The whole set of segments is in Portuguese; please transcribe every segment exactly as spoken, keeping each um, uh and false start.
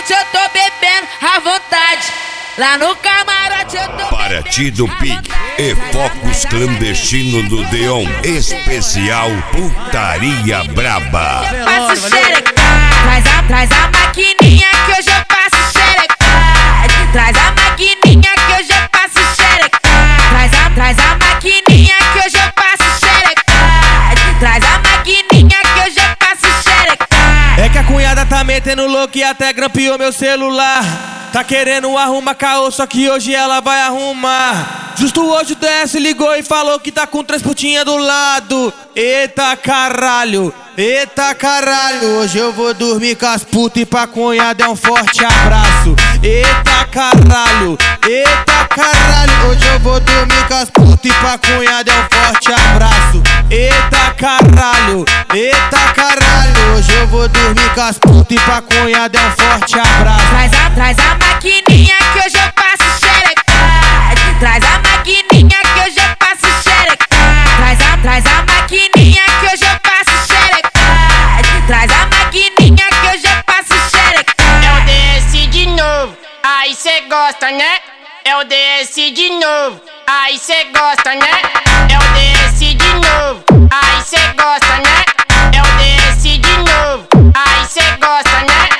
camarote eu tô bebendo à vontade. Lá no camarote eu tô Paraty do Pig e focos clandestino do Deon. Especial Putaria Braba. passo xereca. Traz a, traz a maquininha que hoje eu passo xereca. Traz a maquininha que hoje eu passo xereca. Traz a, traz a maquininha que hoje eu passo xereca. Traz a maquininha que hoje eu passo xereca. É que a cunhada tá metendo louco e até grampeou meu celular. Tá querendo arrumar caô, só que hoje ela vai arrumar. Justo hoje o D S ligou e falou que tá com três putinhas do lado. Eita caralho, eita caralho. Hoje eu vou dormir com as putas e pra cunhada é um forte abraço. Eita caralho, eita caralho. Hoje eu vou dormir com as putas e pra cunhada é um forte abraço. Eita caralho, eita caralho. Hoje eu vou dormir com as putas e pra cunhada é um forte abraço. Traz a, traz a maquininha que hoje eu passo xereca. Traz a maquininha que hoje eu passo xereca. Traz a, traz a maquininha que hoje eu passo xereca. Traz a maquininha que hoje eu passo xereca. É o D S de novo, aí cê gosta, né? É o D S de novo, aí cê gosta, né? É o D S de novo, aí cê gosta, né? É o D S de novo, aí cê gosta, né?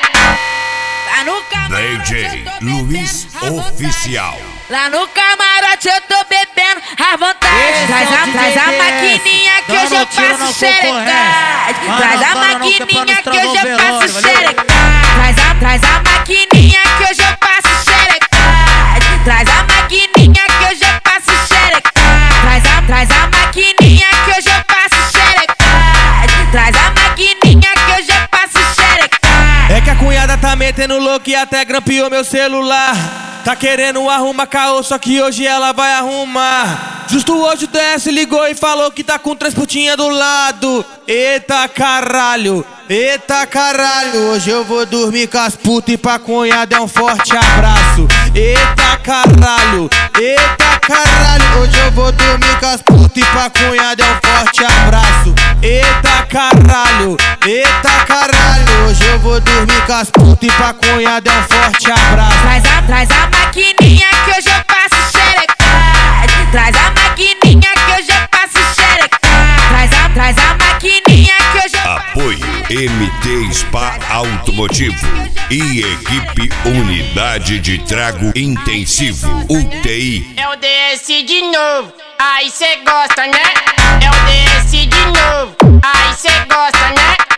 Lá no camarote D J eu tô Luiz bebendo à Oficial. vontade. Lá no camarote eu tô bebendo à vontade. Traz a, traz a maquininha que hoje eu passo xereca. Traz a maquininha que hoje eu passo xereca. Traz a, traz a maquininha que hoje eu passo xereca. Traz a maquininha que hoje eu passo xereca. Traz a, traz a maquininha que hoje eu passo xereca. Traz a maquininha que hoje eu passo xereca. É que a cunhada tá metendo louco e até grampeou meu celular. Tá querendo arrumar caô, só que hoje ela vai arrumar. Justo hoje o D S ligou e falou que tá com três putinhas do lado. Eita caralho, eita caralho. Hoje eu vou dormir com as putas e pra cunhada é um forte abraço. Eita caralho, eita caralho. Hoje eu vou dormir com as putas e pra cunhada é um forte abraço. Eita caralho, eita caralho. Hoje eu vou dormir com as putas e pra cunhada é um forte abraço. Traz a, traz a maquininha que hoje eu passo xereca. Traz a maquininha que hoje eu passo xereca. Traz a, traz a maquininha que hoje eu passo. Apoio M T Spa Automotivo e equipe Unidade de Trago Intensivo U T I. É o D S de novo, aí cê gosta, né? É o D S de novo, aí cê gosta, né?